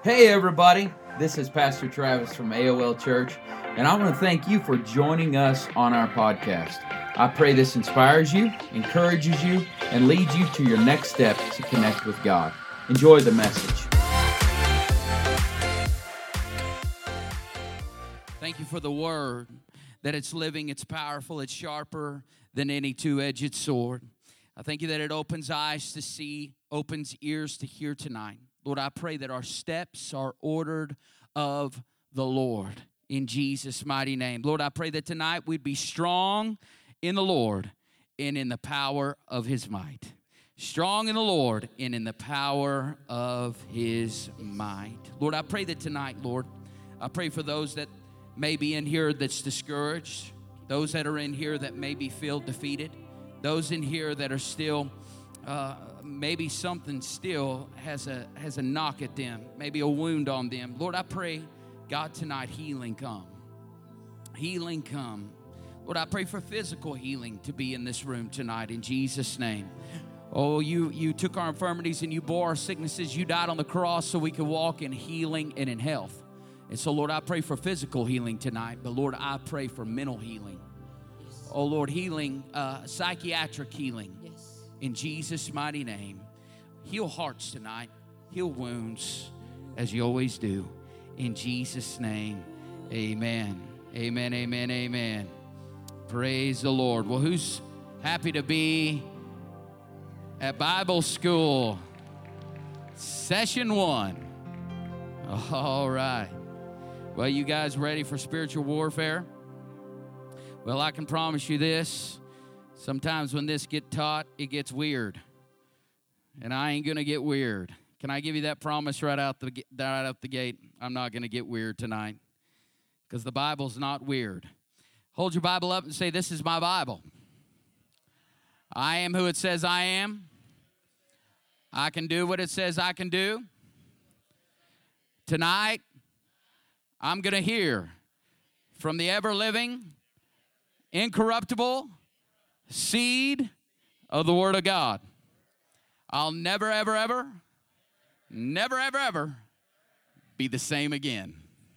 Hey everybody, this is Pastor Travis from AOL Church, and I want to thank you for joining us on our podcast. I pray this inspires you, encourages you, and leads you to your next step to connect with God. Enjoy the message. Thank you for the word, that it's living, it's powerful, it's sharper than any two-edged sword. I thank you that it opens eyes to see, opens ears to hear tonight. Lord, I pray that our steps are ordered of the Lord in Jesus' mighty name. Lord, I pray that tonight we'd be strong in the Lord and in the power of His might. Strong in the Lord and in the power of His might. Lord, I pray that tonight, Lord, I pray for those that may be in here that's discouraged, those that are in here that maybe feel defeated, those in here that are still maybe something still has a knock at them, maybe a wound on them. Lord, I pray, God, tonight, healing come. Healing come. Lord, I pray for physical healing to be in this room tonight in Jesus' name. Oh, you took our infirmities and you bore our sicknesses. You died on the cross so we could walk in healing and in health. And so, Lord, I pray for physical healing tonight, but, Lord, I pray for mental healing. Oh, Lord, healing, psychiatric healing. In Jesus' mighty name. Heal hearts tonight. Heal wounds as you always do. In Jesus' name, amen. Amen, amen, amen. Praise the Lord. Well, who's happy to be at Bible school? Session 1. All right. Well, you guys ready for spiritual warfare? Well, I can promise you this. Sometimes when this gets taught, it gets weird. And I ain't going to get weird. Can I give you that promise right out the gate? I'm not going to get weird tonight. Because the Bible's not weird. Hold your Bible up and say, this is my Bible. I am who it says I am. I can do what it says I can do. Tonight, I'm going to hear from the ever-living, incorruptible seed of the Word of God. I'll never, ever, ever, never, ever, ever be the same again.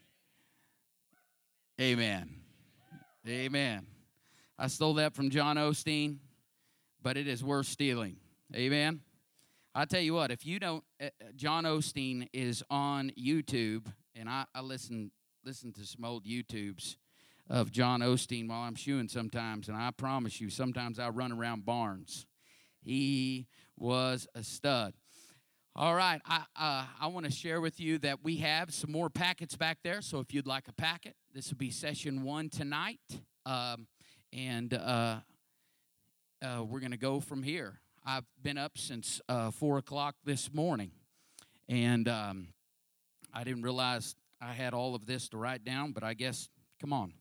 Amen. Amen. I stole that from John Osteen, but it is worth stealing. Amen. I tell you what, if you don't, John Osteen is on YouTube, and I listen to some old YouTubes of John Osteen while I'm shoeing sometimes, and I promise you, sometimes I run around barns. He was a stud. All right, I want to share with you that we have some more packets back there, so if you'd like a packet, this will be session 1 tonight, and we're going to go from here. I've been up since 4 o'clock this morning, and I didn't realize I had all of this to write down, but I guess, come on.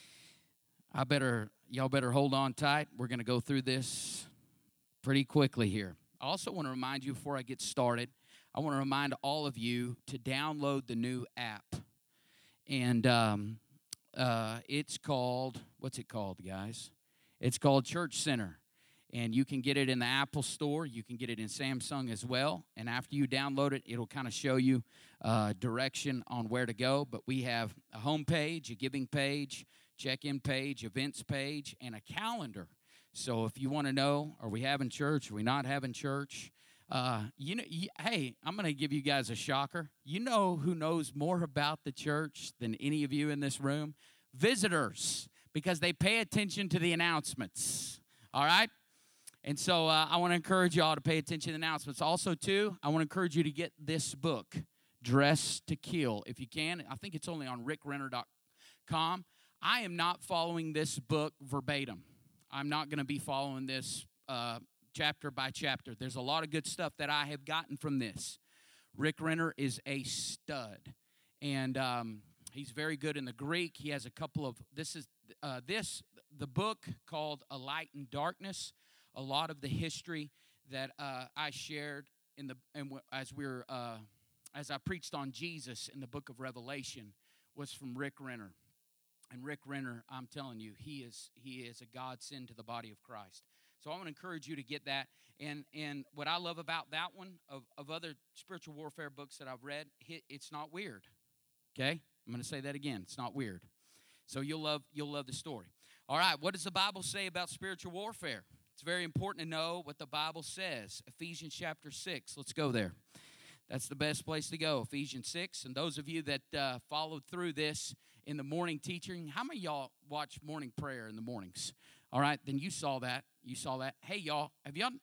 Y'all better hold on tight. We're going to go through this pretty quickly here. I also want to remind you before I get started, I want to remind all of you to download the new app. And it's called, what's it called, guys? It's called Church Center. And you can get it in the Apple Store. You can get it in Samsung as well. And after you download it, it'll kind of show you direction on where to go. But we have a home page, a giving page, check-in page, events page, and a calendar. So if you want to know, are we having church? Are we not having church? Hey, I'm going to give you guys a shocker. You know who knows more about the church than any of you in this room? Visitors, because they pay attention to the announcements. All right? And so I want to encourage y'all to pay attention to the announcements. Also, too, I want to encourage you to get this book, Dress to Kill, if you can. I think it's only on rickrenner.com. I am not following this book verbatim. I'm not going to be following this chapter by chapter. There's a lot of good stuff that I have gotten from this. Rick Renner is a stud, and he's very good in the Greek. He has a couple of, the book called A Light in Darkness. A lot of the history that I shared as I preached on Jesus in the book of Revelation was from Rick Renner. And Rick Renner, I'm telling you, he is a godsend to the body of Christ. So I want to encourage you to get that. And what I love about that one of other spiritual warfare books that I've read, it's not weird. Okay? I'm going to say that again. It's not weird. So you'll love the story. All right, what does the Bible say about spiritual warfare? It's very important to know what the Bible says. Ephesians chapter 6. Let's go there. That's the best place to go, Ephesians 6. And those of you that followed through this in the morning teaching, how many of y'all watch morning prayer in the mornings? All right, then you saw that. You saw that. Hey, y'all,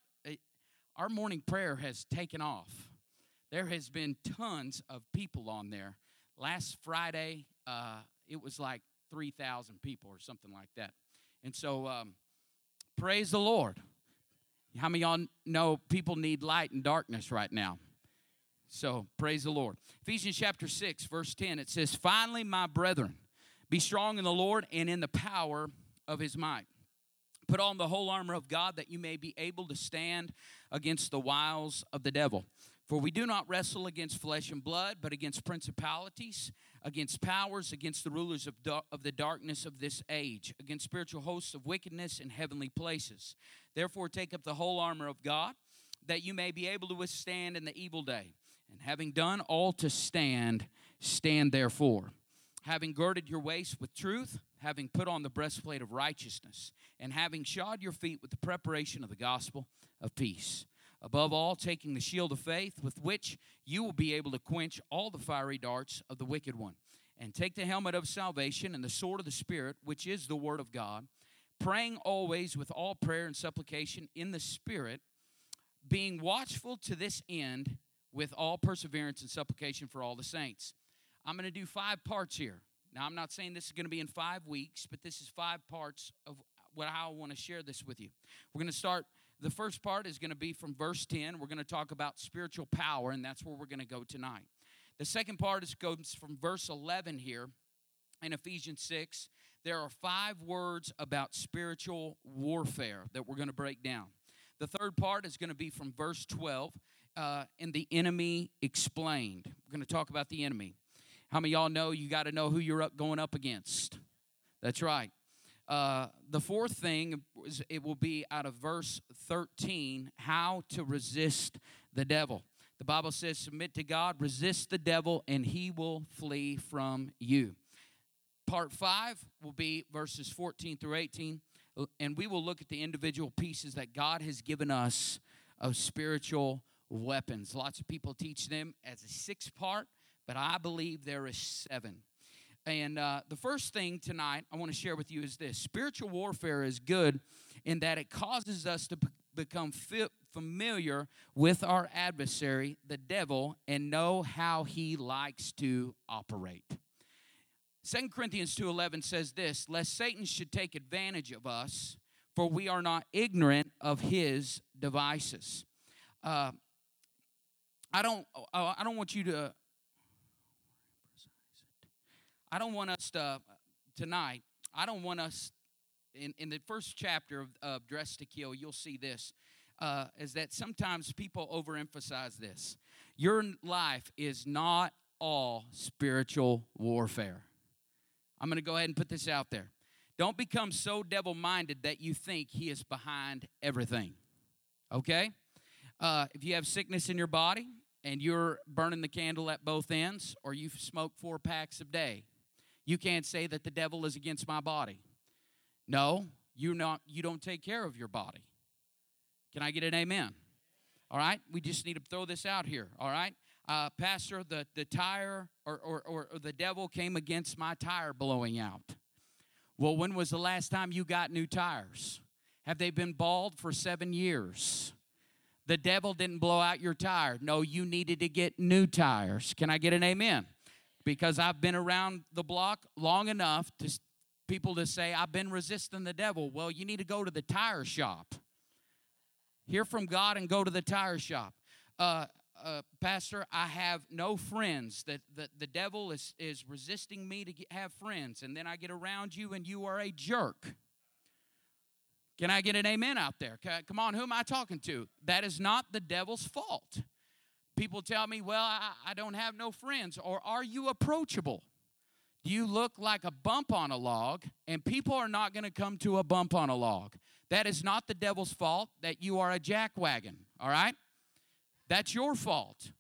our morning prayer has taken off. There has been tons of people on there. Last Friday, it was like 3,000 people or something like that. And so, praise the Lord. How many of y'all know people need light and darkness right now? So, praise the Lord. Ephesians chapter 6, verse 10, it says, "Finally, my brethren, be strong in the Lord and in the power of his might. Put on the whole armor of God that you may be able to stand against the wiles of the devil. For we do not wrestle against flesh and blood, but against principalities, against powers, against the rulers of the darkness of this age, against spiritual hosts of wickedness in heavenly places. Therefore take up the whole armor of God, that you may be able to withstand in the evil day. And having done all to stand, stand therefore. Having girded your waist with truth, having put on the breastplate of righteousness, and having shod your feet with the preparation of the gospel of peace. Above all, taking the shield of faith, with which you will be able to quench all the fiery darts of the wicked one. And take the helmet of salvation and the sword of the Spirit, which is the word of God, praying always with all prayer and supplication in the Spirit, being watchful to this end with all perseverance and supplication for all the saints." I'm going to do 5 parts here. Now, I'm not saying this is going to be in 5 weeks, but this is 5 parts of how I want to share this with you. We're going to start, the first part is going to be from verse 10. We're going to talk about spiritual power, and that's where we're going to go tonight. The second part goes from verse 11 here in Ephesians 6. There are 5 words about spiritual warfare that we're going to break down. The third part is going to be from verse 12 in the enemy explained. We're going to talk about the enemy. How many of y'all know you got to know who you're going up against? That's right. The fourth thing is it will be out of verse 13, how to resist the devil. The Bible says, submit to God, resist the devil, and he will flee from you. Part 5 will be verses 14 through 18, and we will look at the individual pieces that God has given us of spiritual weapons. Lots of people teach them as a 6-part, but I believe there is 7. And the first thing tonight I want to share with you is this. Spiritual warfare is good in that it causes us to become familiar with our adversary, the devil, and know how he likes to operate. 2 Corinthians 2:11 says this, "Lest Satan should take advantage of us, for we are not ignorant of his devices." I don't want you to... I don't want us to, tonight, I don't want us, in the first chapter of Dress to Kill, you'll see this, is that sometimes people overemphasize this. Your life is not all spiritual warfare. I'm going to go ahead and put this out there. Don't become so devil-minded that you think he is behind everything, okay? If you have sickness in your body and you're burning the candle at both ends, or you've smoked 4 packs a day, you can't say that the devil is against my body. No, you don't take care of your body. Can I get an amen? All right? We just need to throw this out here, all right? Pastor, the tire or the devil came against my tire blowing out. Well, when was the last time you got new tires? Have they been bald for 7 years? The devil didn't blow out your tire. No, you needed to get new tires. Can I get an amen? Because I've been around the block long enough to people to say, I've been resisting the devil. Well, you need to go to the tire shop. Hear from God and go to the tire shop. Pastor, I have no friends. The devil is resisting me to have friends. And then I get around you and you are a jerk. Can I get an amen out there? Come on, who am I talking to? That is not the devil's fault. People tell me, well, I don't have no friends. Or are you approachable? Do you look like a bump on a log? And people are not going to come to a bump on a log. That is not the devil's fault that you are a jackwagon, all right? That's your fault.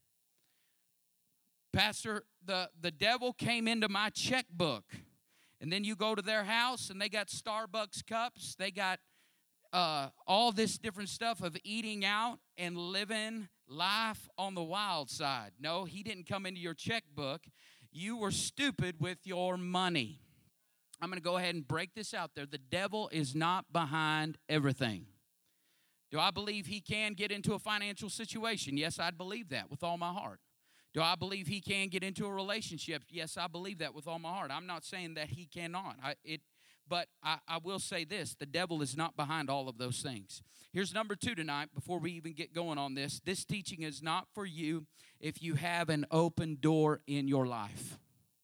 Pastor, the devil came into my checkbook. And then you go to their house and they got Starbucks cups. They got all this different stuff of eating out and living life on the wild side. No, he didn't come into your checkbook. You were stupid with your money. I'm going to go ahead and break this out there. The devil is not behind everything. Do I believe he can get into a financial situation? Yes, I'd believe that with all my heart. Do I believe he can get into a relationship? Yes, I believe that with all my heart. I'm not saying that he cannot. But I will say this. The devil is not behind all of those things. Here's number 2 tonight before we even get going on this. This teaching is not for you if you have an open door in your life.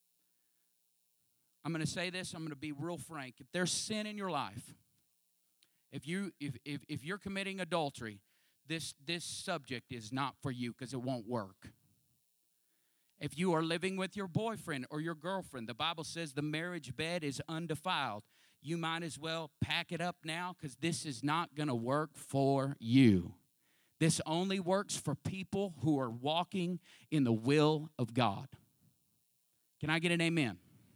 I'm going to say this. I'm going to be real frank. If there's sin in your life, if you're committing adultery, this subject is not for you because it won't work. If you are living with your boyfriend or your girlfriend, the Bible says the marriage bed is undefiled. You might as well pack it up now because this is not going to work for you. This only works for people who are walking in the will of God. Can I get an amen?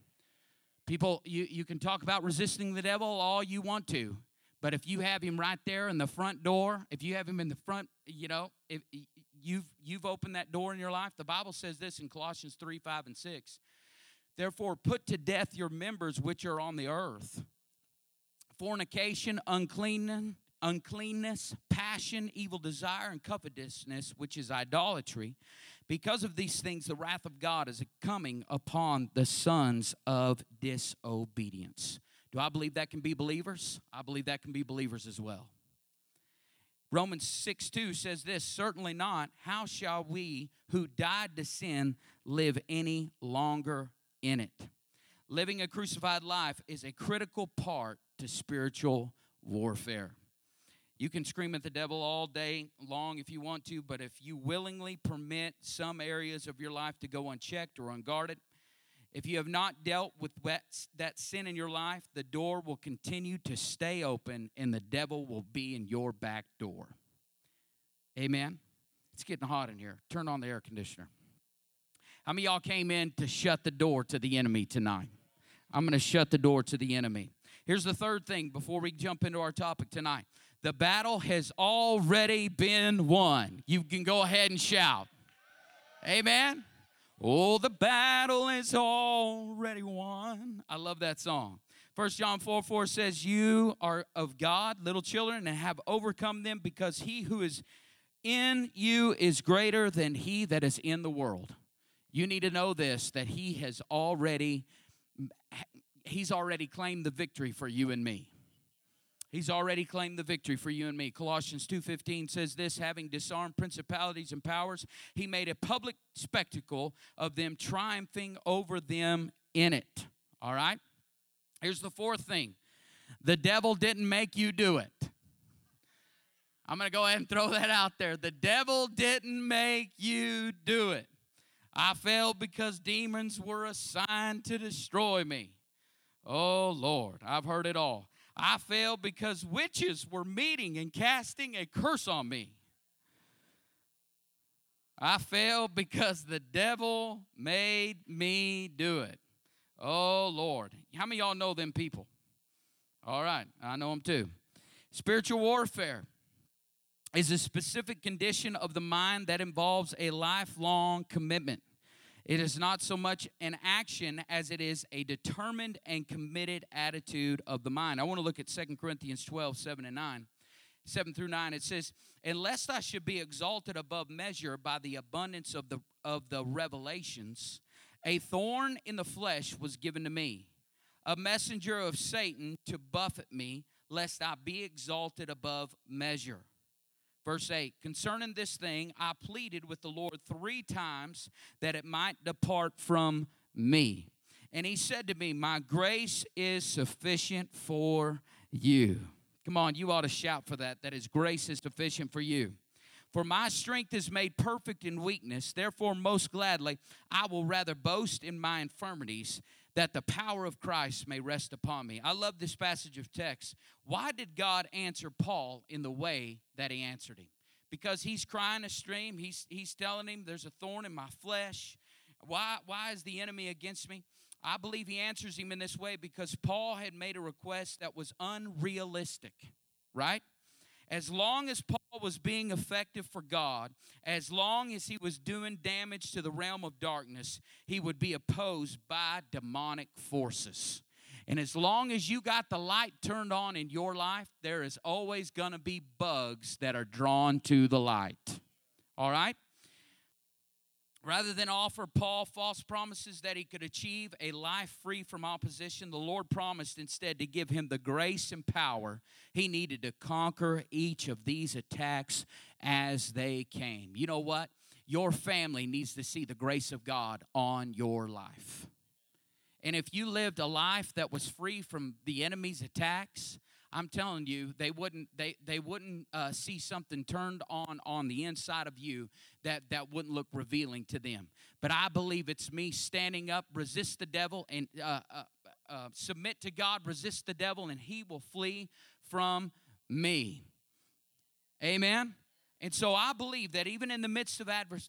People, you can talk about resisting the devil all you want to, but if you have him right there in the front door, if you have him in the front, if you've opened that door in your life. The Bible says this in Colossians 3, 5, and 6. Therefore, put to death your members which are on the earth. Fornication, uncleanness, passion, evil desire, and covetousness, which is idolatry. Because of these things, the wrath of God is coming upon the sons of disobedience. Do I believe that can be believers? I believe that can be believers as well. Romans 6:2 says this, certainly not. How shall we who died to sin live any longer in it? Living a crucified life is a critical part to spiritual warfare. You can scream at the devil all day long if you want to, but if you willingly permit some areas of your life to go unchecked or unguarded, if you have not dealt with that sin in your life, the door will continue to stay open and the devil will be in your back door. Amen? It's getting hot in here. Turn on the air conditioner. How many of y'all came in to shut the door to the enemy tonight? I'm going to shut the door to the enemy. Here's the third thing before we jump into our topic tonight. The battle has already been won. You can go ahead and shout. Amen? Oh, the battle is already won. I love that song. 1 John 4:4 says, you are of God, little children, and have overcome them because he who is in you is greater than he that is in the world. You need to know this, that he's already claimed the victory for you and me. He's already claimed the victory for you and me. Colossians 2:15 says this, having disarmed principalities and powers, he made a public spectacle of them, triumphing over them in it. All right? Here's the fourth thing. The devil didn't make you do it. I'm going to go ahead and throw that out there. The devil didn't make you do it. I failed because demons were assigned to destroy me. Oh, Lord, I've heard it all. I failed because witches were meeting and casting a curse on me. I failed because the devil made me do it. Oh, Lord. How many of y'all know them people? All right, I know them too. Spiritual warfare is a specific condition of the mind that involves a lifelong commitment. It is not so much an action as it is a determined and committed attitude of the mind. I want to look at 2 Corinthians 12, 7 through 9. It says, and lest I should be exalted above measure by the abundance of the revelations, a thorn in the flesh was given to me, a messenger of Satan to buffet me, lest I be exalted above measure. Verse 8, concerning this thing, I pleaded with the Lord 3 times that it might depart from me. And he said to me, my grace is sufficient for you. Come on, you ought to shout for that his grace is sufficient for you. For my strength is made perfect in weakness. Therefore, most gladly, I will rather boast in my infirmities, that the power of Christ may rest upon me. I love this passage of text. Why did God answer Paul in the way that he answered him? Because he's crying a stream. He's telling him there's a thorn in my flesh. Why is the enemy against me? I believe he answers him in this way because Paul had made a request that was unrealistic, right? As long as Paul was being effective for God, as long as he was doing damage to the realm of darkness, he would be opposed by demonic forces. And as long as you got the light turned on in your life, there is always going to be bugs that are drawn to the light. All right? Rather than offer Paul false promises that he could achieve a life free from opposition, the Lord promised instead to give him the grace and power he needed to conquer each of these attacks as they came. You know what? Your family needs to see the grace of God on your life. And if you lived a life that was free from the enemy's attacks, I'm telling you, they wouldn't see something turned on the inside of you that wouldn't look revealing to them. But I believe it's me standing up, resist the devil, and submit to God, resist the devil, and he will flee from me. Amen? And so I believe that even in the midst of adverse,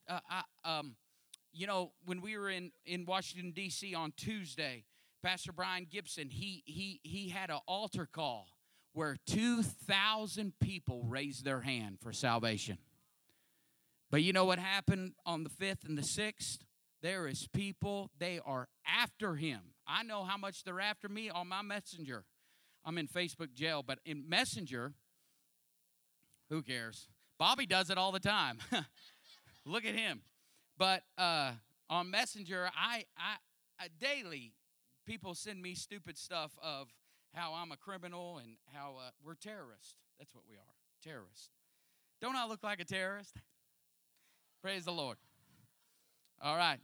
when we were in Washington, D.C. on Tuesday, Pastor Brian Gibson, he had an altar call where 2,000 people raised their hand for salvation. But you know what happened on the 5th and the 6th? There is people, they are after him. I know how much they're after me on my Messenger. I'm in Facebook jail, but in Messenger, who cares? Bobby does it all the time. Look at him. But on Messenger, I daily, people send me stupid stuff of how I'm a criminal and how we're terrorists. That's what we are, terrorists. Don't I look like a terrorist? Praise the Lord. All right.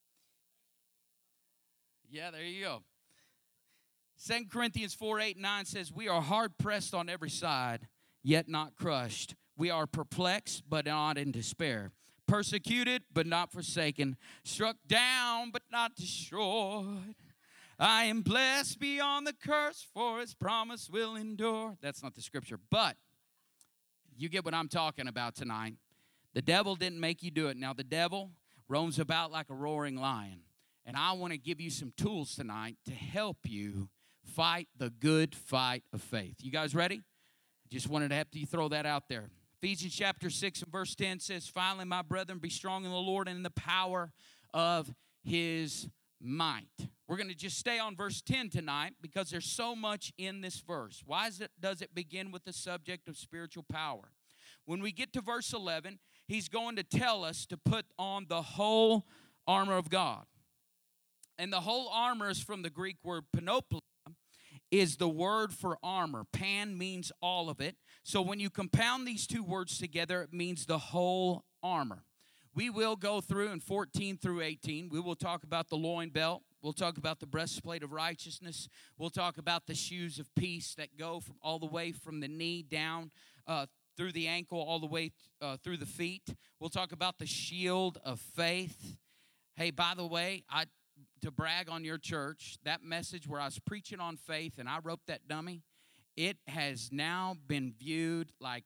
Yeah, there you go. 2 Corinthians 4:8-9 says, we are hard pressed on every side, yet not crushed. We are perplexed, but not in despair. Persecuted, but not forsaken. Struck down, but not destroyed. I am blessed beyond the curse, for his promise will endure. That's not the scripture, but you get what I'm talking about tonight. The devil didn't make you do it. Now, the devil roams about like a roaring lion, and I want to give you some tools tonight to help you fight the good fight of faith. You guys ready? Just wanted to have you throw that out there. Ephesians chapter 6 and verse 10 says, finally, my brethren, be strong in the Lord and in the power of his might. We're going to just stay on verse 10 tonight because there's so much in this verse. Why does it begin with the subject of spiritual power? When we get to verse 11, he's going to tell us to put on the whole armor of God. And the whole armor is from the Greek word panoplia, is the word for armor. Pan means all of it. So when you compound these two words together, it means the whole armor. We will go through in 14 through 18. We will talk about the loin belt. We'll talk about the breastplate of righteousness. We'll talk about the shoes of peace that go from all the way from the knee down through the ankle, all the way through the feet. We'll talk about the shield of faith. Hey, by the way, to brag on your church, that message where I was preaching on faith and I wrote that dummy, it has now been viewed like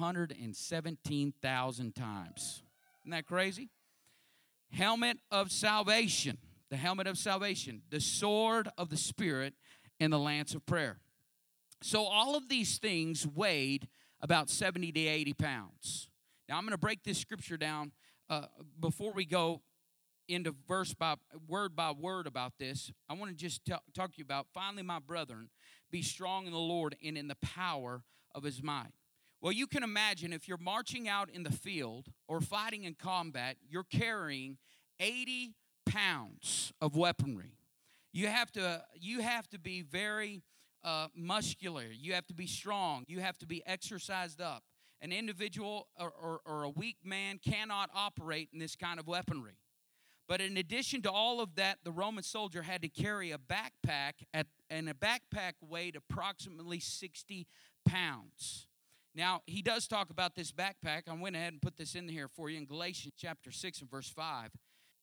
217,000 times. Isn't that crazy? Helmet of salvation. The helmet of salvation, the sword of the Spirit, and the lance of prayer. So all of these things weighed about 70 to 80 pounds. Now I'm going to break this scripture down before we go into word by word about this. I want to just talk to you about, finally, my brethren, be strong in the Lord and in the power of his might. Well, you can imagine if you're marching out in the field or fighting in combat, you're carrying 80 pounds of weaponry. You have to be very muscular. You have to be strong. You have to be exercised up. An individual or a weak man cannot operate in this kind of weaponry. But in addition to all of that, the Roman soldier had to carry a backpack, and a backpack weighed approximately 60 pounds. Now, he does talk about this backpack. I went ahead and put this in here for you in Galatians chapter 6 and verse 5.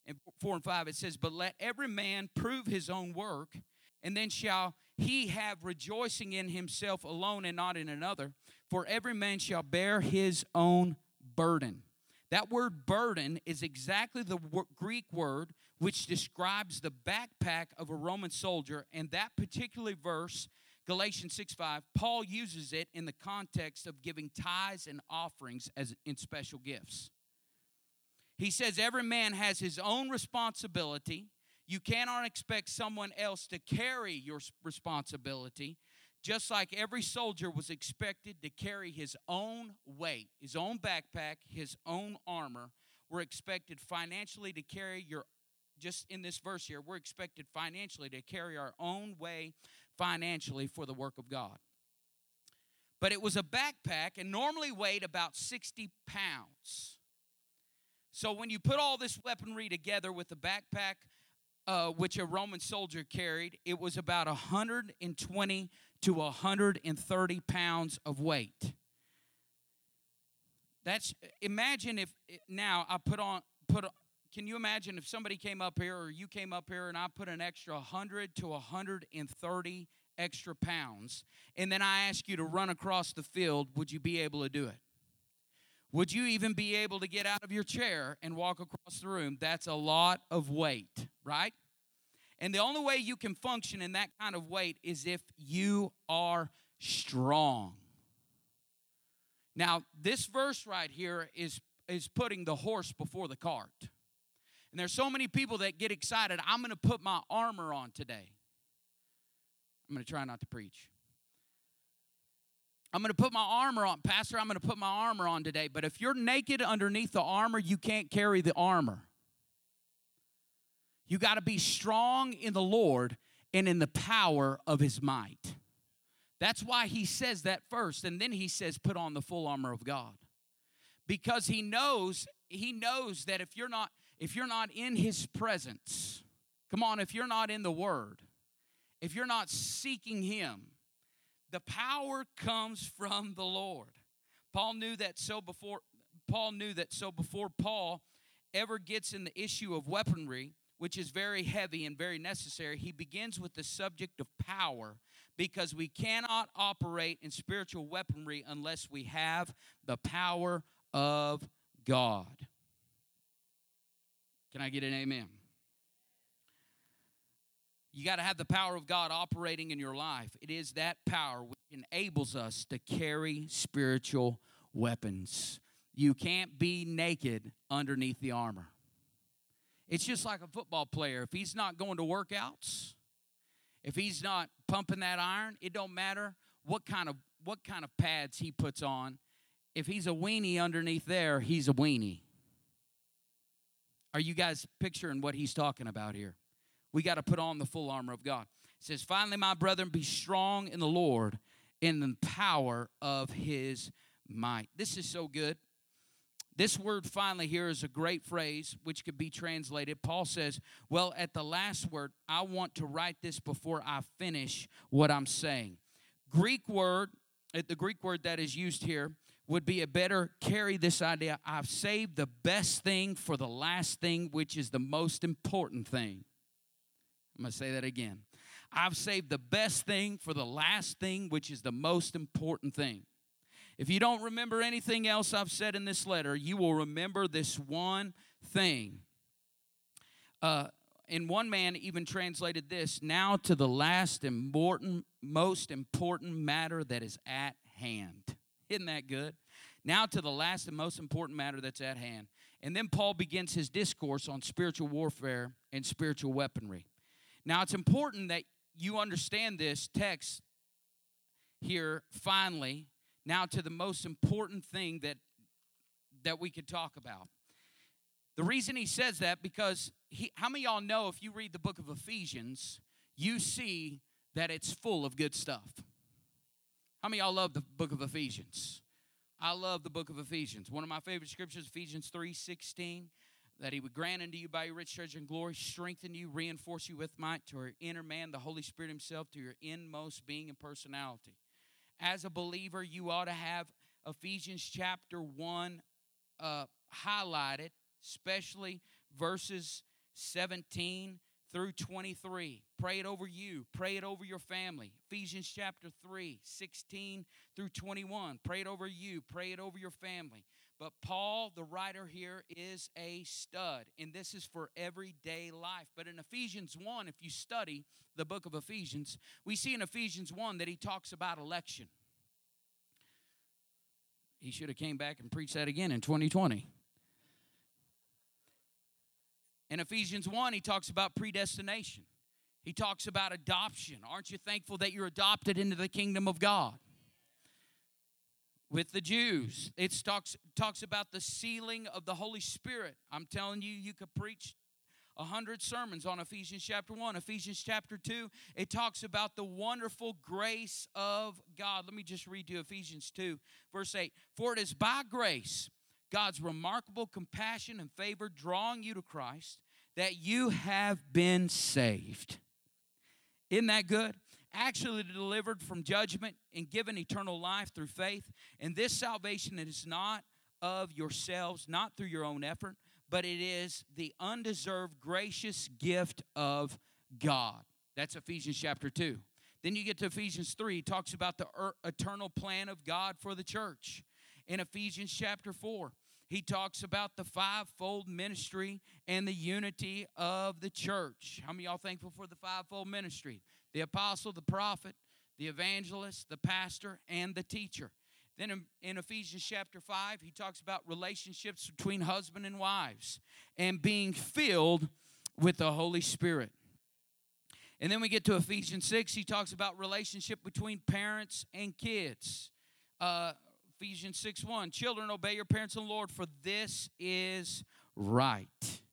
in 4 and 5, it says, "But let every man prove his own work, and then shall he have rejoicing in himself alone and not in another. For every man shall bear his own burden." That word burden is exactly the Greek word which describes the backpack of a Roman soldier. And that particular verse, Galatians 6:5, Paul uses it in the context of giving tithes and offerings as in special gifts. He says every man has his own responsibility. You cannot expect someone else to carry your responsibility, just like every soldier was expected to carry his own weight, his own backpack, his own armor. We're expected financially to carry just in this verse here, we're expected financially to carry our own way financially for the work of God. But it was a backpack and normally weighed about 60 pounds. So when you put all this weaponry together with the backpack, which a Roman soldier carried, it was about 120 to 130 pounds of weight. Imagine if now I can you imagine if somebody came up here or you came up here and I put an extra 100 to 130 extra pounds, and then I ask you to run across the field, would you be able to do it? Would you even be able to get out of your chair and walk across the room? That's a lot of weight, right? And the only way you can function in that kind of weight is if you are strong. Now, this verse right here is putting the horse before the cart. And there's so many people that get excited, I'm going to put my armor on today. I'm going to try not to preach. I'm going to put my armor on. Pastor, I'm going to put my armor on today. But if you're naked underneath the armor, you can't carry the armor. You got to be strong in the Lord and in the power of his might. That's why he says that first. And then he says, put on the full armor of God. Because he knows that if you're not in his presence, come on, if you're not in the word, if you're not seeking him, the power comes from the Lord. Paul knew that so before Paul ever gets in the issue of weaponry, which is very heavy and very necessary, he begins with the subject of power, because we cannot operate in spiritual weaponry unless we have the power of God. Can I get an amen? You got to have the power of God operating in your life. It is that power which enables us to carry spiritual weapons. You can't be naked underneath the armor. It's just like a football player. If he's not going to workouts, if he's not pumping that iron, it don't matter what kind of pads he puts on. If he's a weenie underneath there, he's a weenie. Are you guys picturing what he's talking about here? We got to put on the full armor of God. It says, finally, my brethren, be strong in the Lord, in the power of his might. This is so good. This word finally here is a great phrase which could be translated. Paul says, well, at the last word, I want to write this before I finish what I'm saying. The Greek word that is used here would be a better carry this idea. I've saved the best thing for the last thing, which is the most important thing. I'm going to say that again. I've saved the best thing for the last thing, which is the most important thing. If you don't remember anything else I've said in this letter, you will remember this one thing. And one man even translated this, now to the last most important matter that is at hand. Isn't that good? Now to the last and most important matter that's at hand. And then Paul begins his discourse on spiritual warfare and spiritual weaponry. Now, it's important that you understand this text here finally, now to the most important thing that we could talk about. The reason he says that, because how many of y'all know if you read the book of Ephesians, you see that it's full of good stuff? How many of y'all love the book of Ephesians? I love the book of Ephesians. One of my favorite scriptures, Ephesians 3:16. That he would grant unto you by your rich treasure and glory, strengthen you, reinforce you with might to our inner man, the Holy Spirit himself, to your inmost being and personality. As a believer, you ought to have Ephesians chapter 1 highlighted, especially verses 17 through 23. Pray it over you. Pray it over your family. Ephesians chapter 3, 16 through 21. Pray it over you. Pray it over your family. But Paul, the writer here, is a stud, and this is for everyday life. But in Ephesians 1, if you study the book of Ephesians, we see in Ephesians 1 that he talks about election. He should have came back and preached that again in 2020. In Ephesians 1, he talks about predestination. He talks about adoption. Aren't you thankful that you're adopted into the kingdom of God? With the Jews, it talks about the sealing of the Holy Spirit. I'm telling you, you could preach 100 sermons on Ephesians chapter 1. Ephesians chapter 2, it talks about the wonderful grace of God. Let me just read you Ephesians 2, verse 8. For it is by grace, God's remarkable compassion and favor drawing you to Christ, that you have been saved. Isn't that good? Actually delivered from judgment and given eternal life through faith. And this salvation is not of yourselves, not through your own effort, but it is the undeserved gracious gift of God. That's Ephesians chapter 2. Then you get to Ephesians 3. It talks about the eternal plan of God for the church. In Ephesians chapter 4, he talks about the fivefold ministry and the unity of the church. How many of y'all thankful for the fivefold ministry? The apostle, the prophet, the evangelist, the pastor, and the teacher. Then in Ephesians chapter 5, he talks about relationships between husband and wives and being filled with the Holy Spirit. And then we get to Ephesians 6, he talks about relationship between parents and kids. Ephesians 6:1, children, obey your parents in the Lord, for this is right.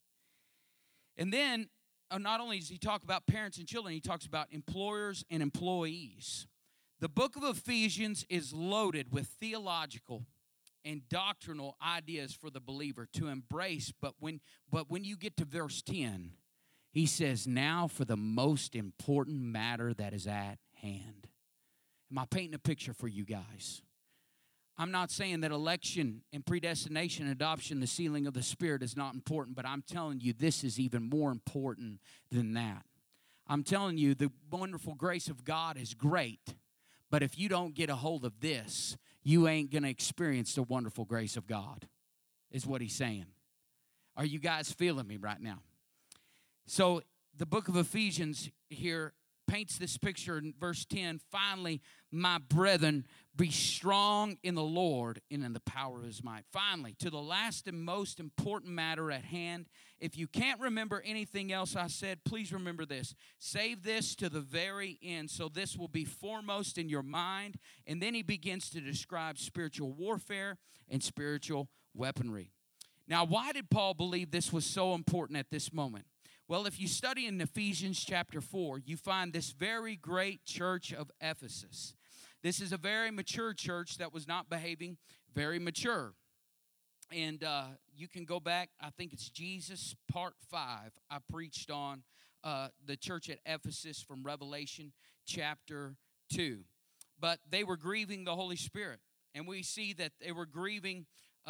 And then, not only does he talk about parents and children, he talks about employers and employees. The book of Ephesians is loaded with theological and doctrinal ideas for the believer to embrace. But when you get to verse 10, he says, now for the most important matter that is at hand. Am I painting a picture for you guys? I'm not saying that election and predestination, adoption, the sealing of the Spirit is not important, but I'm telling you this is even more important than that. I'm telling you the wonderful grace of God is great, but if you don't get a hold of this, you ain't going to experience the wonderful grace of God, is what he's saying. Are you guys feeling me right now? So the book of Ephesians here paints this picture in verse 10. Finally, my brethren, be strong in the Lord and in the power of his might. Finally, to the last and most important matter at hand. If you can't remember anything else I said, please remember this. Save this to the very end, so this will be foremost in your mind. And then he begins to describe spiritual warfare and spiritual weaponry. Now, why did Paul believe this was so important at this moment? Well, if you study in Ephesians chapter 4, you find this very great church of Ephesus. This is a very mature church that was not behaving very mature. And you can go back, I think it's Jesus part 5. I preached on the church at Ephesus from Revelation chapter 2. But they were grieving the Holy Spirit. And we see that they were grieving,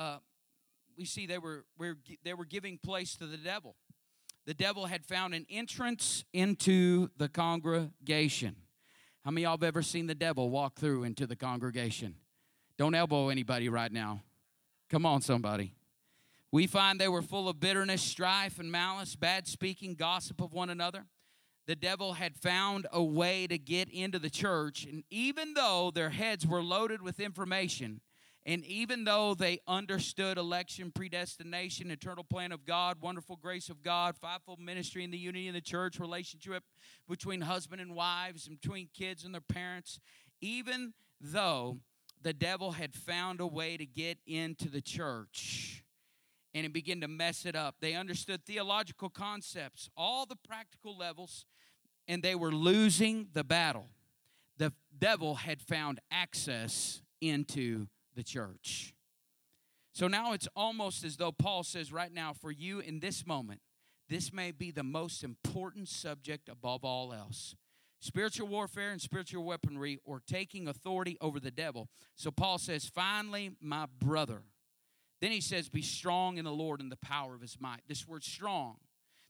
they were giving place to the devil. The devil had found an entrance into the congregation. How many of y'all have ever seen the devil walk through into the congregation? Don't elbow anybody right now. Come on, somebody. We find they were full of bitterness, strife, and malice, bad speaking, gossip of one another. The devil had found a way to get into the church, and even though their heads were loaded with information, and even though they understood election, predestination, eternal plan of God, wonderful grace of God, fivefold ministry in the unity in the church, relationship between husband and wives, and between kids and their parents, even though the devil had found a way to get into the church and it began to mess it up, they understood theological concepts, all the practical levels, and they were losing the battle. The devil had found access into the church. So now it's almost as though Paul says right now, for you in this moment, this may be the most important subject above all else. Spiritual warfare and spiritual weaponry, or taking authority over the devil. So Paul says, finally, my brother. Then he says, be strong in the Lord and the power of his might. This word strong,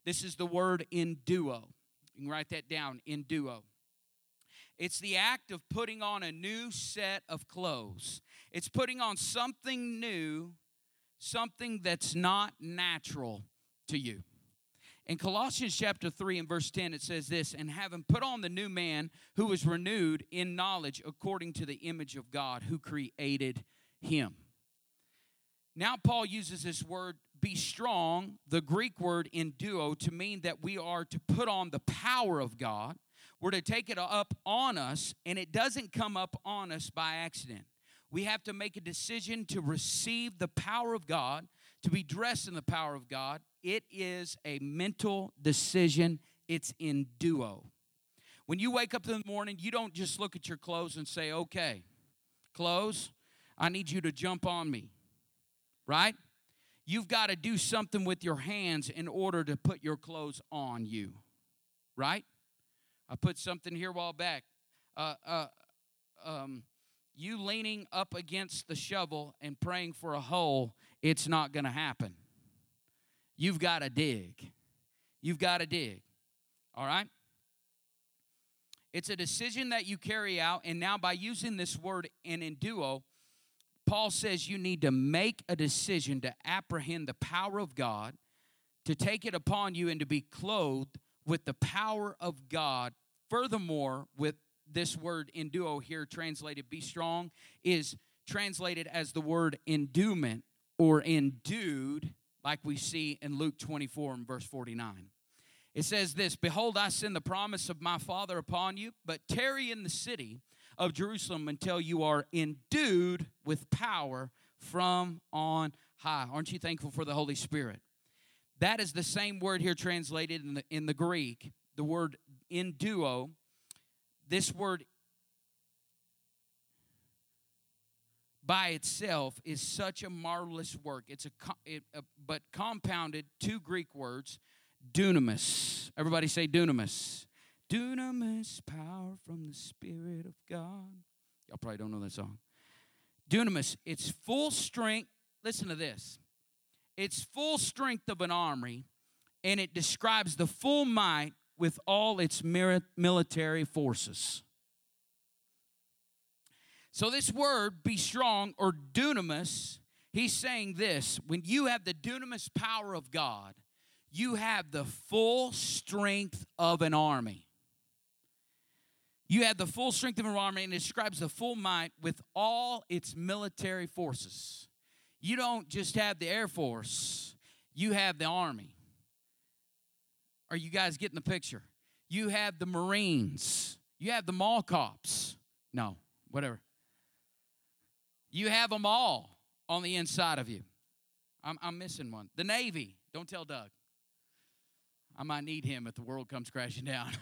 This is the word enduo. You can write that down, enduo. It's the act of putting on a new set of clothes. It's putting on something new, something that's not natural to you. In Colossians chapter 3 and verse 10, it says this, and having put on the new man who was renewed in knowledge according to the image of God who created him. Now Paul uses this word, be strong, the Greek word enduo, to mean that we are to put on the power of God. We're to take it up on us, and it doesn't come up on us by accident. We have to make a decision to receive the power of God, to be dressed in the power of God. It is a mental decision. It's enduo. When you wake up in the morning, you don't just look at your clothes and say, okay, clothes, I need you to jump on me, right? You've got to do something with your hands in order to put your clothes on you, right? I put something here a while back. You leaning up against the shovel and praying for a hole, it's not going to happen. You've got to dig. You've got to dig. All right? It's a decision that you carry out, and now by using this word in enduo, Paul says you need to make a decision to apprehend the power of God, to take it upon you, and to be clothed with the power of God. Furthermore, with this word enduo here, translated be strong, is translated as the word endowment or endued, like we see in Luke 24 and verse 49. It says this, behold, I send the promise of my Father upon you, but tarry in the city of Jerusalem until you are endued with power from on high. Aren't you thankful for the Holy Spirit? That is the same word here translated in the Greek, the word enduo. This word by itself is such a marvelous work. It's but compounded two Greek words, dunamis. Everybody say dunamis. Dunamis, power from the Spirit of God. Y'all probably don't know that song. Dunamis, it's full strength. Listen to this. It's full strength of an army, and it describes the full might with all its military forces. So this word, be strong, or dunamis, he's saying this. When you have the dunamis power of God, you have the full strength of an army. You have the full strength of an army, and it describes the full might with all its military forces. You don't just have the Air Force. You have the Army. Are you guys getting the picture? You have the Marines. You have the mall cops. No, whatever. You have them all on the inside of you. I'm missing one. The Navy. Don't tell Doug. I might need him if the world comes crashing down.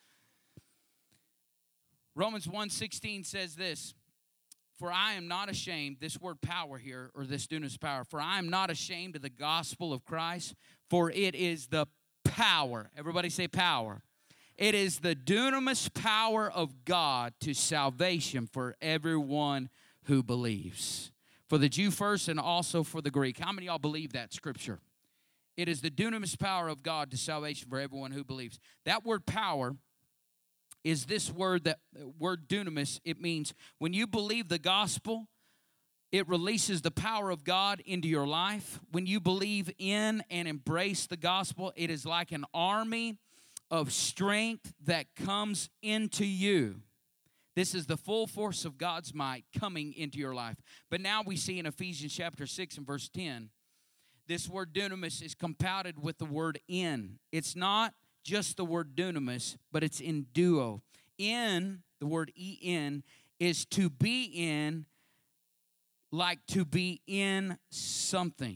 Romans 1:16 says this, for I am not ashamed, this word power here, or this dunamis power, for I am not ashamed of the gospel of Christ, for it is the power. Everybody say power. It is the dunamis power of God to salvation for everyone who believes. For the Jew first and also for the Greek. How many of y'all believe that scripture? It is the dunamis power of God to salvation for everyone who believes. That word power is this word, that word dunamis. It means when you believe the gospel, it releases the power of God into your life. When you believe in and embrace the gospel, it is like an army of strength that comes into you. This is the full force of God's might coming into your life. But now we see in Ephesians chapter 6 and verse 10, this word dunamis is compounded with the word in. It's not just the word dunamis, but it's enduo. In, the word en, is to be in, like to be in something.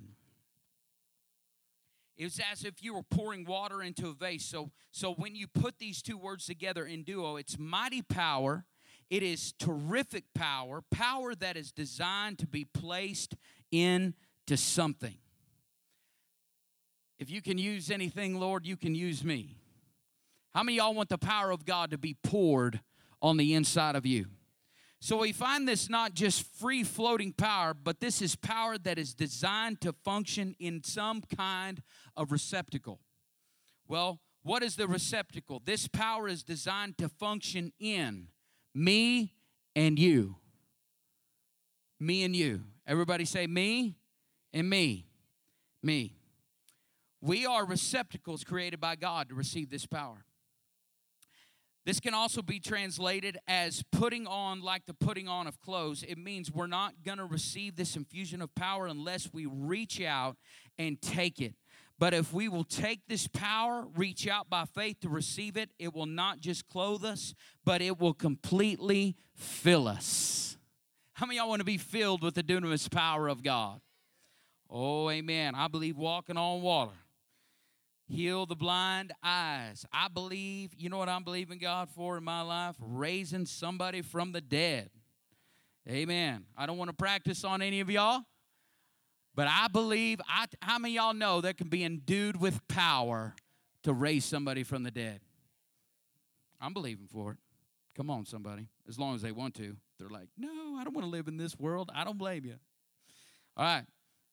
It's as if you were pouring water into a vase. So when you put these two words together, enduo, it's mighty power. It is terrific power, power that is designed to be placed into something. If you can use anything, Lord, you can use me. How many of y'all want the power of God to be poured on the inside of you? So we find this not just free-floating power, but this is power that is designed to function in some kind of receptacle. Well, what is the receptacle? This power is designed to function in me and you. Me and you. Everybody say me and me. Me. We are receptacles created by God to receive this power. This can also be translated as putting on, like the putting on of clothes. It means we're not going to receive this infusion of power unless we reach out and take it. But if we will take this power, reach out by faith to receive it, it will not just clothe us, but it will completely fill us. How many of y'all want to be filled with the dunamis power of God? Oh, amen. I believe walking on water. Heal the blind eyes. I believe, you know what I'm believing God for in my life? Raising somebody from the dead. Amen. I don't want to practice on any of y'all, but I believe, how many of y'all know that can be endued with power to raise somebody from the dead? I'm believing for it. Come on, somebody. As long as they want to. They're like, no, I don't want to live in this world. I don't blame you. All right.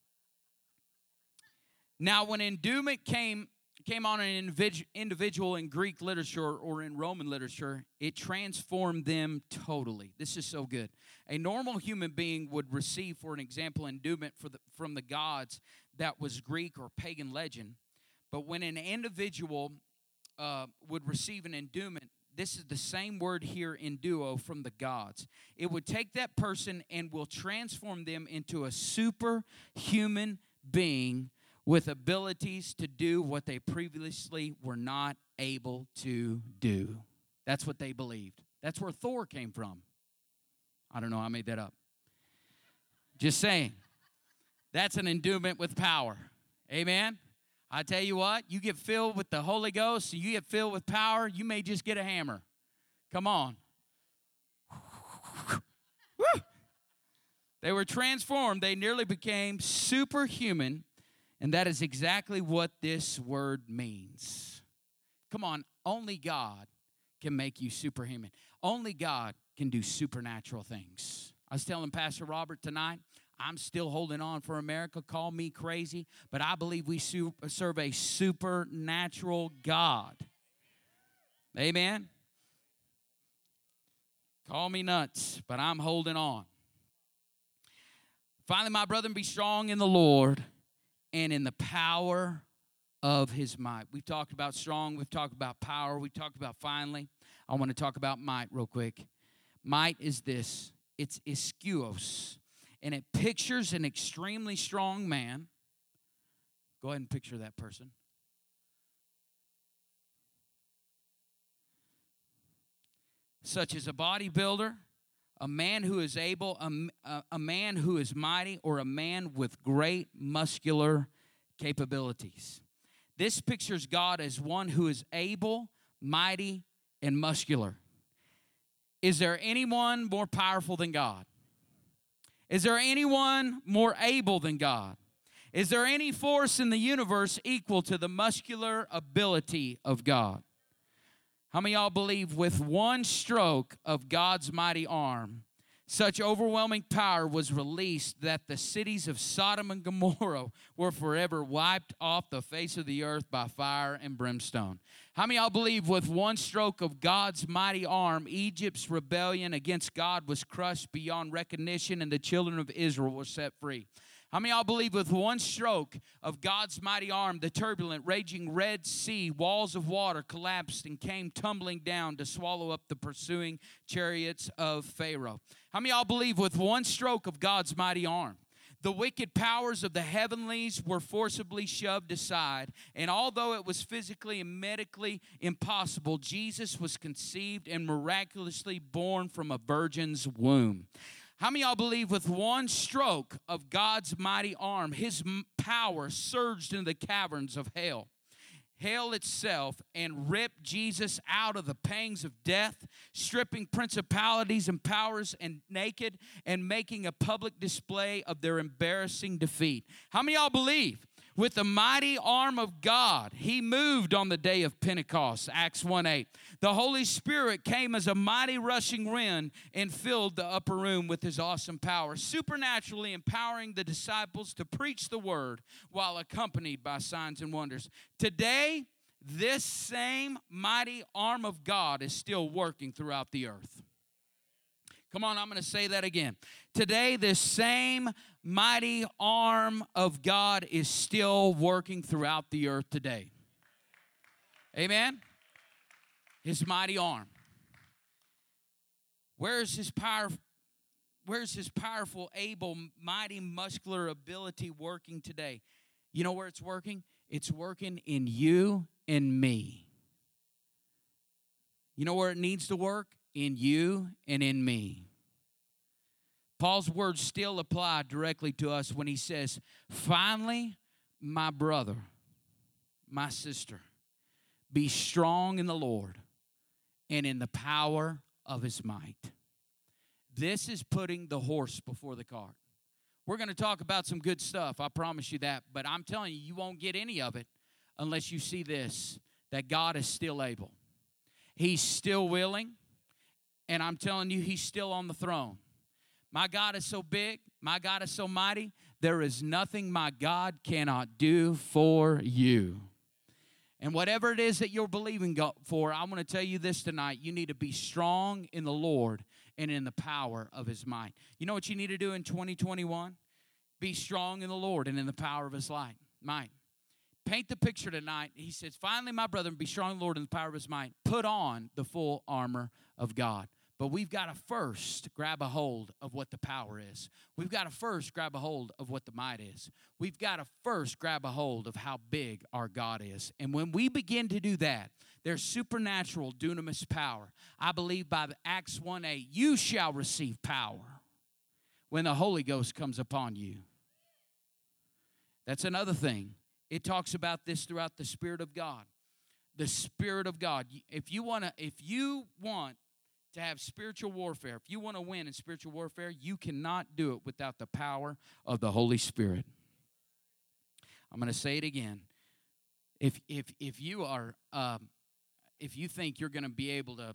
Now, when endowment came on an individual in Greek literature or in Roman literature, it transformed them totally. This is so good. A normal human being would receive, for an example, endowment from the gods that was Greek or pagan legend. But when an individual would receive an endowment, this is the same word here, enduo, from the gods. It would take that person and will transform them into a superhuman being with abilities to do what they previously were not able to do. That's what they believed. That's where Thor came from. I don't know, I made that up. Just saying. That's an endowment with power. Amen? I tell you what, you get filled with the Holy Ghost, and you get filled with power, you may just get a hammer. Come on. Woo! They were transformed. They nearly became superhuman. And that is exactly what this word means. Come on, only God can make you superhuman. Only God can do supernatural things. I was telling Pastor Robert tonight, I'm still holding on for America. Call me crazy, but I believe we serve a supernatural God. Amen? Call me nuts, but I'm holding on. Finally, my brethren, be strong in the Lord and in the power of his might. We've talked about strong. We've talked about power. We've talked about finally. I want to talk about might real quick. Might is this. It's iskuos. And it pictures an extremely strong man. Go ahead and picture that person. Such as a bodybuilder, a man who is able, a man who is mighty, or a man with great muscular capabilities. This pictures God as one who is able, mighty, and muscular. Is there anyone more powerful than God? Is there anyone more able than God? Is there any force in the universe equal to the muscular ability of God? How many of y'all believe with one stroke of God's mighty arm, such overwhelming power was released that the cities of Sodom and Gomorrah were forever wiped off the face of the earth by fire and brimstone? How many of y'all believe with one stroke of God's mighty arm, Egypt's rebellion against God was crushed beyond recognition and the children of Israel were set free? How many of y'all believe with one stroke of God's mighty arm, the turbulent, raging Red Sea, walls of water collapsed and came tumbling down to swallow up the pursuing chariots of Pharaoh? How many of y'all believe with one stroke of God's mighty arm, the wicked powers of the heavenlies were forcibly shoved aside, and although it was physically and medically impossible, Jesus was conceived and miraculously born from a virgin's womb? How many of y'all believe with one stroke of God's mighty arm, his power surged into the caverns of hell itself, and ripped Jesus out of the pangs of death, stripping principalities and powers and naked and making a public display of their embarrassing defeat? How many of y'all believe with the mighty arm of God, he moved on the day of Pentecost, Acts 1:8. The Holy Spirit came as a mighty rushing wind and filled the upper room with his awesome power, supernaturally empowering the disciples to preach the word while accompanied by signs and wonders. Today, this same mighty arm of God is still working throughout the earth. Come on, I'm going to say that again. Today, this same mighty arm of God is still working throughout the earth today. Amen? His mighty arm. Where's his powerful, able, mighty, muscular ability working today? You know where it's working? It's working in you and me. You know where it needs to work? In you and in me. Paul's words still apply directly to us when he says, finally, my brother, my sister, be strong in the Lord and in the power of his might. This is putting the horse before the cart. We're going to talk about some good stuff, I promise you that. But I'm telling you, you won't get any of it unless you see this, that God is still able. He's still willing, and I'm telling you, he's still on the throne. My God is so big, my God is so mighty, there is nothing my God cannot do for you. And whatever it is that you're believing God for, I want to tell you this tonight. You need to be strong in the Lord and in the power of his might. You know what you need to do in 2021? Be strong in the Lord and in the power of his might. Paint the picture tonight. He says, finally, my brethren, be strong in the Lord and the power of his might. Put on the full armor of God. But we've got to first grab a hold of what the power is. We've got to first grab a hold of what the might is. We've got to first grab a hold of how big our God is. And when we begin to do that, there's supernatural dunamis power. I believe by the Acts 1:8, you shall receive power when the Holy Ghost comes upon you. That's another thing. It talks about this throughout the Spirit of God. The Spirit of God. If you want to have spiritual warfare, if you want to win in spiritual warfare, you cannot do it without the power of the Holy Spirit. I'm going to say it again. If you think you're going to be able to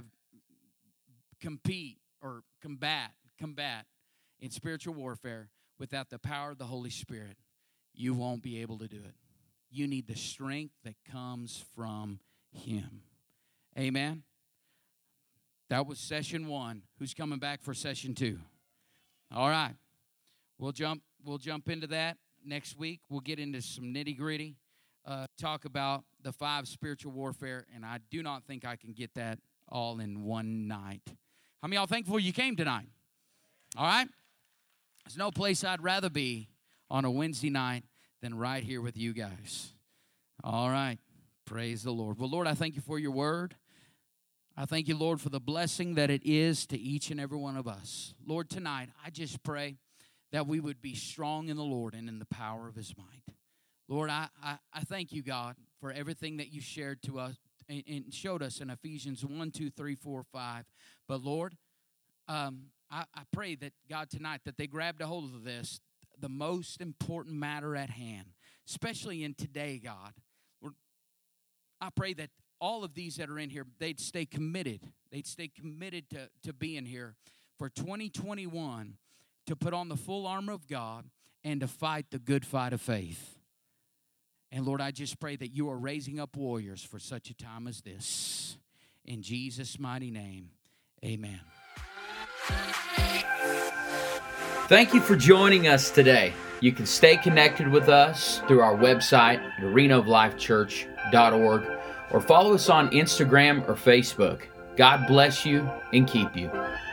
compete or combat in spiritual warfare without the power of the Holy Spirit, you won't be able to do it. You need the strength that comes from him. Amen. That was session 1. Who's coming back for session 2? All right. We'll jump into that next week. We'll get into some nitty-gritty, talk about the 5 spiritual warfare, and I do not think I can get that all in one night. How many of y'all thankful you came tonight? All right? There's no place I'd rather be on a Wednesday night than right here with you guys. All right. Praise the Lord. Well, Lord, I thank you for your word. I thank you, Lord, for the blessing that it is to each and every one of us. Lord, tonight, I just pray that we would be strong in the Lord and in the power of his might. Lord, I thank you, God, for everything that you shared to us and showed us in Ephesians 1, 2, 3, 4, 5. But, Lord, I pray that, God, tonight, that they grabbed a hold of this, the most important matter at hand, especially in today, God. Lord, I pray that all of these that are in here, they'd stay committed. They'd stay committed to being here for 2021 to put on the full armor of God and to fight the good fight of faith. And, Lord, I just pray that you are raising up warriors for such a time as this. In Jesus' mighty name, amen. Thank you for joining us today. You can stay connected with us through our website, arenaoflifechurch.org, or follow us on Instagram or Facebook. God bless you and keep you.